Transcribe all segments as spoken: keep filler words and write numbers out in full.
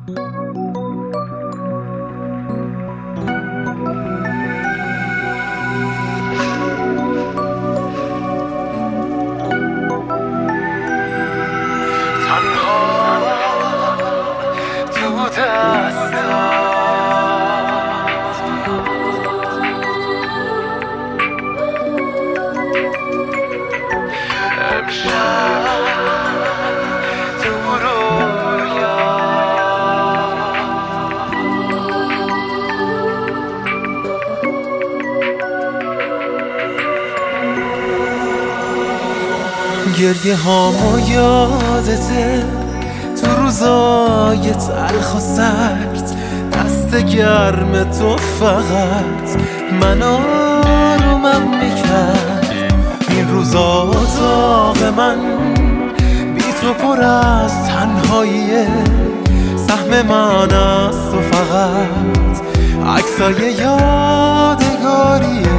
گریه هامو یادته تو روزای تلخ و سرد، دست گرم تو فقط من آرومم میکرد. این روزا اتاق من بی تو پر از تنهاییه، سهم من از تو فقط عکسای یادگاریه،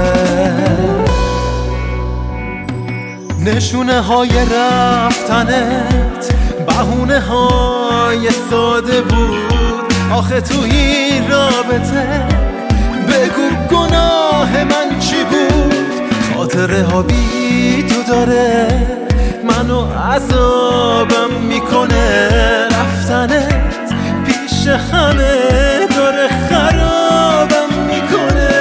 نشونه های رفتنت بهونه های ساده بود. آخه تو این رابطه بگو گناه من چی بود؟ خاطره ها بی تو داره منو عذابم میکنه، رفتنت پیش همه داره خرابم میکنه.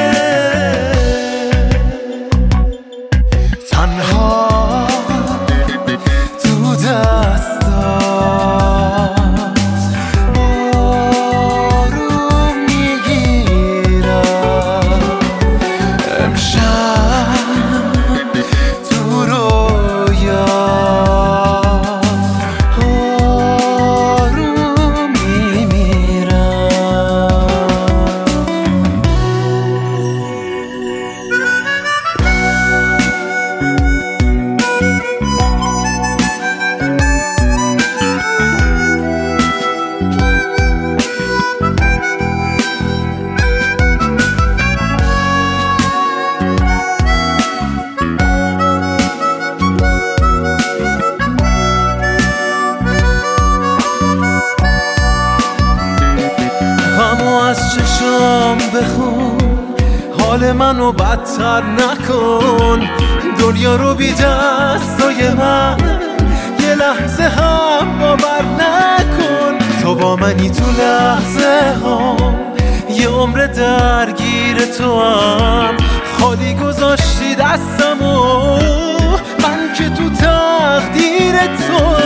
از چشام بخون، حال منو بدتر نکن. دنیا رو بی دستای من یه لحظه هم باور نکن. تو با منی تو لحظه ها، یه عمر درگیر تو هم. خالی گذاشتی دستمو، من که تو تقدیر تو